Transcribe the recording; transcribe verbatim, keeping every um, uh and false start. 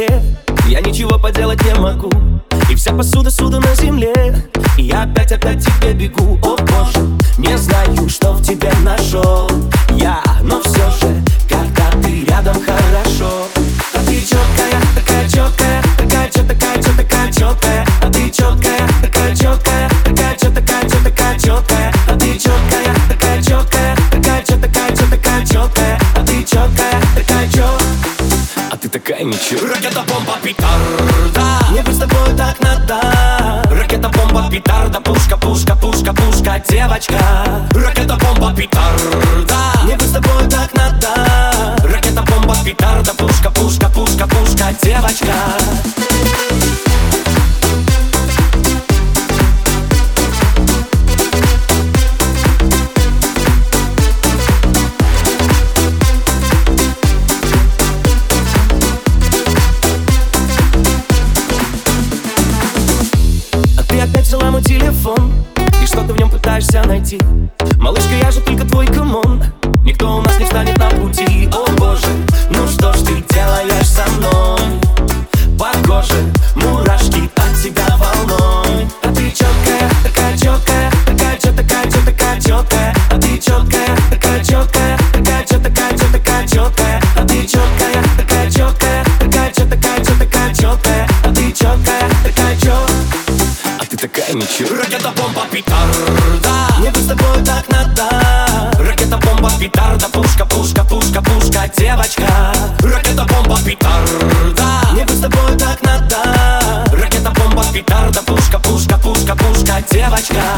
столе, я ничего поделать не могу. И вся посуда суда на земле, и я опять-опять тебе бегу. О боже, не знаю, что в тебе нашел я, но все же, когда ты рядом, хорошо. А ты четкая, такая четкая, такая чё, такая чё, такая четкая. А ты четкая, такая четкая, такая чё, такая чё, такая четкая. А ты четкая, такая четкая, такая чё, такая чё, такая четкая. А ты четкая, такая чё, а ты такая ничего. Ракета-бомба, петарда, мне быть с тобой так надо. ракета-бомба, петарда, пушка, пушка, пушка, пушка, девочка. Ракета-бомба, петарда, мне быть с тобой так надо. ракета-бомба, петарда, пушка, пушка, пушка, пушка, девочка. Опять взяла мой телефон, и что ты в нем пытаешься найти? Малышка, я же только твой камон, никто у нас не встанет на пути. О боже, ну что ж ты делаешь со мной? По коже мурашки от тебя волной. А ты четкая, такая четкая, такая чё, такая чё, такая четкая. А ты четкая, такая четкая, такая чё, такая чё, такая четкая. А ты четкая, такая четкая, такая чё, такая чё, такая четкая. А ты четкая, такая чё, а ты такая ничего. Ракета-бомба, петарда, мне быть с тобой так надо. ракета-бомба, петарда, пушка, пушка, пушка, пушка, девочка. Ракета-бомба, петарда, мне быть с тобой так надо. ракета-бомба, петарда, пушка, пушка, пушка, пушка, девочка.